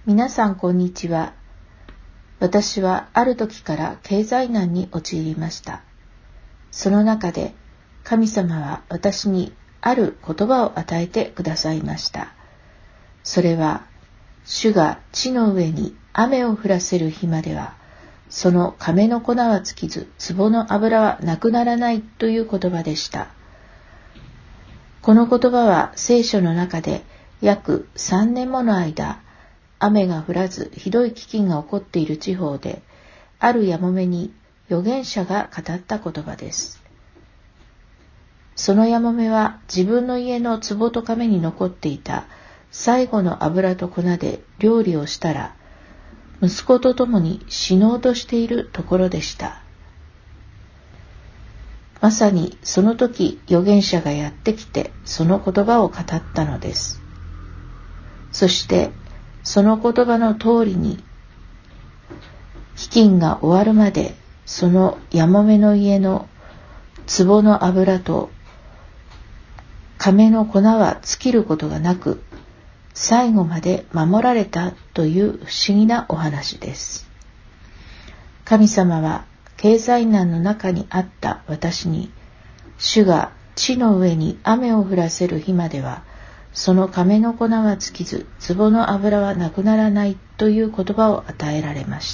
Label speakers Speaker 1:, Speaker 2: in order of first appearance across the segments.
Speaker 1: 皆さんこんにちは。私はある時から経済難に陥りました。その中で神様は私にある言葉を与えてくださいました。それは、主が地の上に雨を降らせる日までは、その亀の粉は尽きず、壺の油はなくならないという言葉でした。この言葉は聖書の中で約3年もの間、雨が降らずひどい飢饉が起こっている地方で、あるやもめに預言者が語った言葉です。そのやもめは自分の家の壺と亀に残っていた最後の油と粉で料理をしたら、息子と共に死のうとしているところでした。まさにその時預言者がやってきてその言葉を語ったのです。そしてその言葉の通りに、飢饉が終わるまでそのやもめの家の壺の油と亀の粉は尽きることがなく、最後まで守られたという不思議なお話です。神様は経済難の中にあった私に、主が地の上に雨を降らせる日までは、その亀の粉は尽きず、壺の油はなくならないという言葉を与えられました。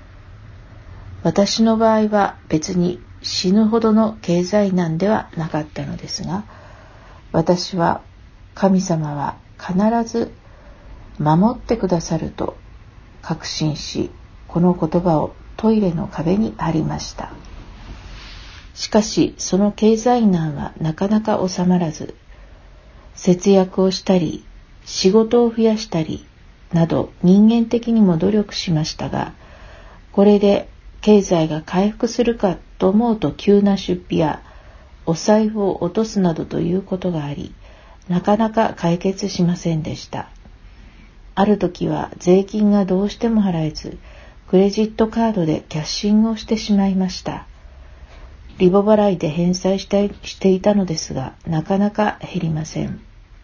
Speaker 1: 私の場合は別に死ぬほどの経済難ではなかったのですが、私は神様は必ず守ってくださると確信し、この言葉をトイレの壁に貼りました。しかしその経済難はなかなか収まらず、節約をしたり仕事を増やしたりなど人間的にも努力しましたが、これで経済が回復するかと思うと急な出費やお財布を落とすなどということがあり、なかなか解決しませんでした。ある時は税金がどうしても払えず、クレジットカードでキャッシングをしてしまいました。リボ払いで返済していたのですが、なかなか減りません。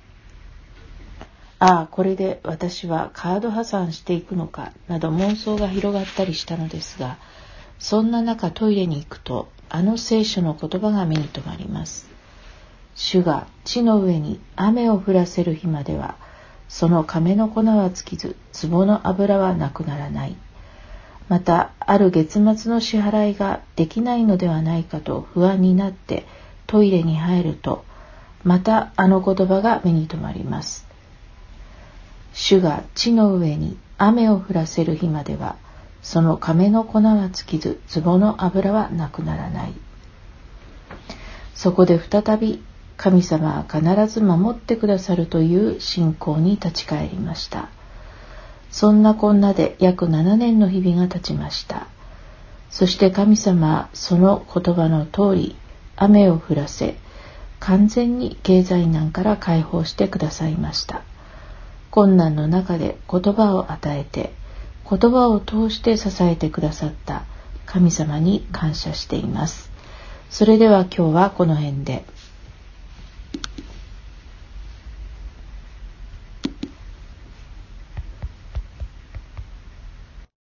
Speaker 1: これで私はカード破産していくのかなど妄想が広がったりしたのですが、そんな中トイレに行くと、あの聖書の言葉が目に留まります。主が地の上に雨を降らせる日までは、その亀の粉は尽きず、壺の油はなくならない。また、ある月末の支払いができないのではないかと不安になってトイレに入ると、またあの言葉が目に留まります。主が地の上に雨を降らせる日までは、その亀の粉は尽きず、壺の油はなくならない。そこで再び神様は必ず守ってくださるという信仰に立ち返りました。そんなこんなで約7年の日々が経ちました。そして神様はその言葉の通り雨を降らせ、完全に経済難から解放してくださいました。困難の中で言葉を与えて、言葉を通して支えてくださった神様に感謝しています。それでは今日はこの辺で。